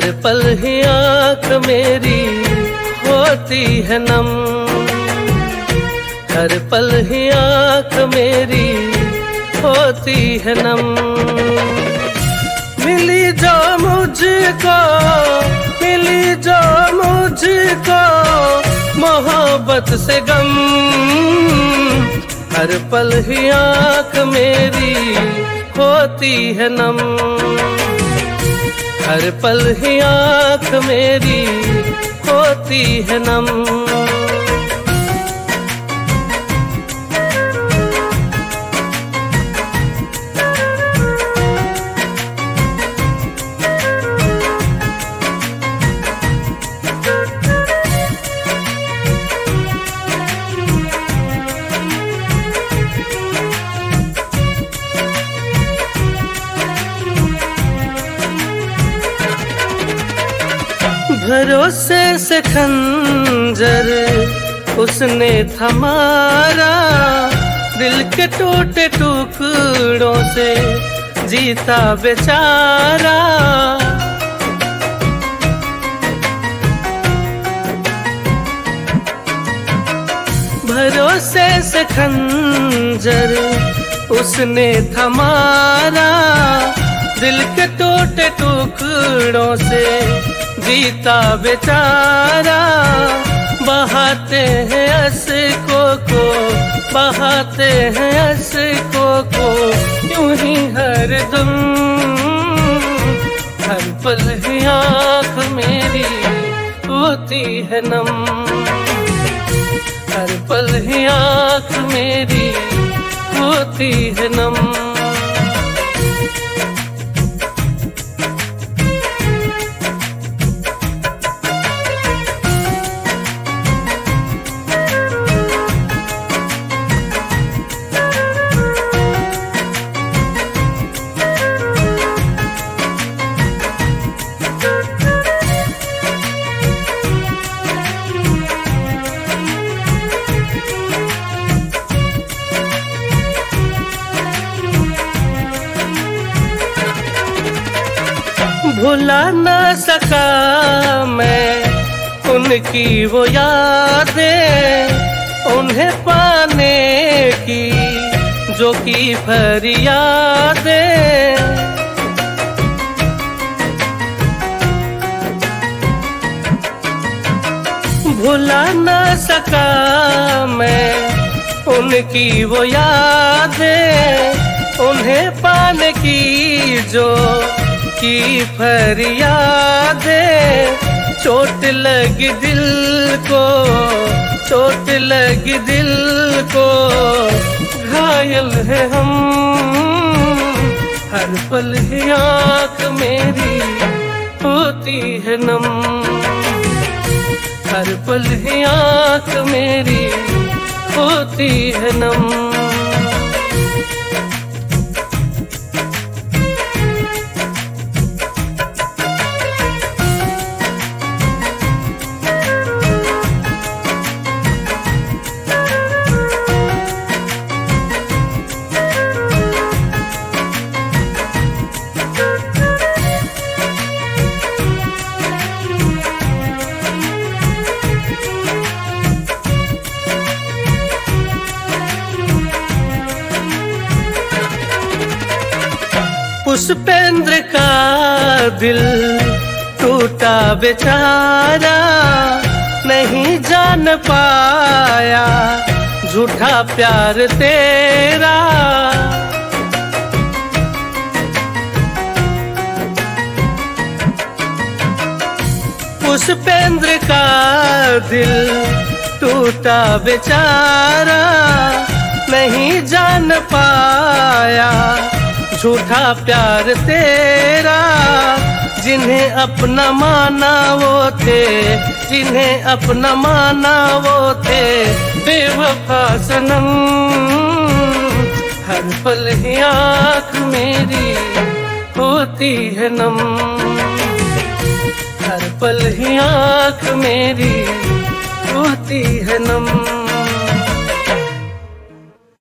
हर पल ही आँख मेरी होती है नम, हर पल ही आँख मेरी होती है नम। मिली जो मुझको, मिली जो मुझको मोहब्बत से गम, हर पल ही आँख मेरी होती है नम, हर पल ही आँख मेरी होती है नम। भरोसे से खंजर उसने थमारा, दिल के टूटे टुकड़ों से जीता बेचारा। भरोसे से खंजर उसने थमारा, दिल के टूटे टुकड़ों से जीता बेचारा। बहाते हैं अश्कों को, बहाते हैं अश्कों को यूं ही हरदम, हर पल ही आँख मेरी होती है नम, हर पल ही आँख मेरी होती है नम। भुला न सका मैं उनकी वो यादें, उन्हें पाने की जो की फरियादें। भुला न सका मैं उनकी वो यादें, उन्हें पाने की जो की फरियादें। चोट लगी दिल को, चोट लगी दिल को, घायल है हम, हर पल ही आँख मेरी होती है नम, हर पल ही आँख मेरी होती है नम। पुष्पेंद्र का दिल टूटा बेचारा, नहीं जान पाया झूठा प्यार तेरा। पुष्पेंद्र का दिल टूटा बेचारा, नहीं जान पाया झूठा प्यार तेरा। जिन्हें अपना माना वो थे, जिन्हें अपना माना वो थे बेवफा सनम, हर पल ही आँख मेरी होती है नम, हर पल ही आँख मेरी होती है नम।